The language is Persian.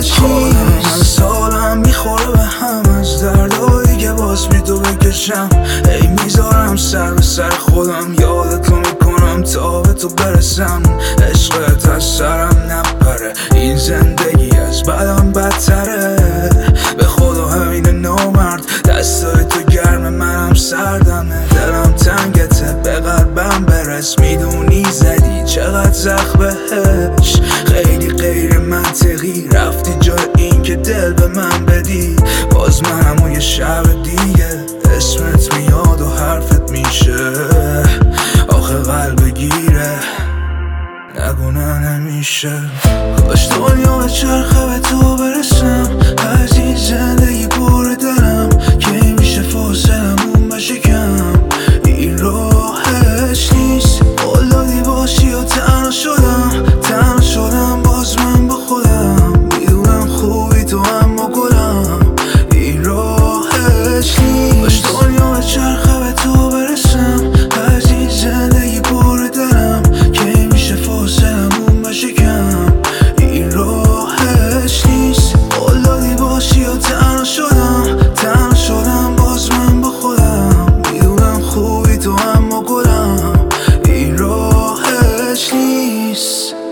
همه سالم میخوره به هم از دردایی که باز بی تو بکشم. ای میذارم سر به سر خودم، یادتو میکنم تا به تو برسم. عشقت از سرم نپره، این زندگی از بدم بدتره. به خدا همین نامرد، دستای تو گرم منم سردمه. دلم تنگته به قلبم برس، میدونی زدی چقدر زخم بهش. خیلی غیر منطقی رفتی جای این که دل به من بدی. باز منم و یه شب دیگه اسمت میاد و حرفت میشه. آخه قلب گیره نگونه نمیشه. کاش دنیا به چرخه به تو برسم، از این زندگی پر دلم که میشه فاصلمون بشه کم. این راهش نیست، قلدی باشی و تنها شدم باز من با خودم. میدونم خوبی تو اما گلم، این راهش نیست. کاش دنیا به چرخه به تو برسم، از این زندگی پر دلم که میشه فاصلمون بشه کم. این راهش نیست، قلدی باشی و تنها شدم باز من با خودم. میدونم خوبی تو اما گلم، این راهش نیست.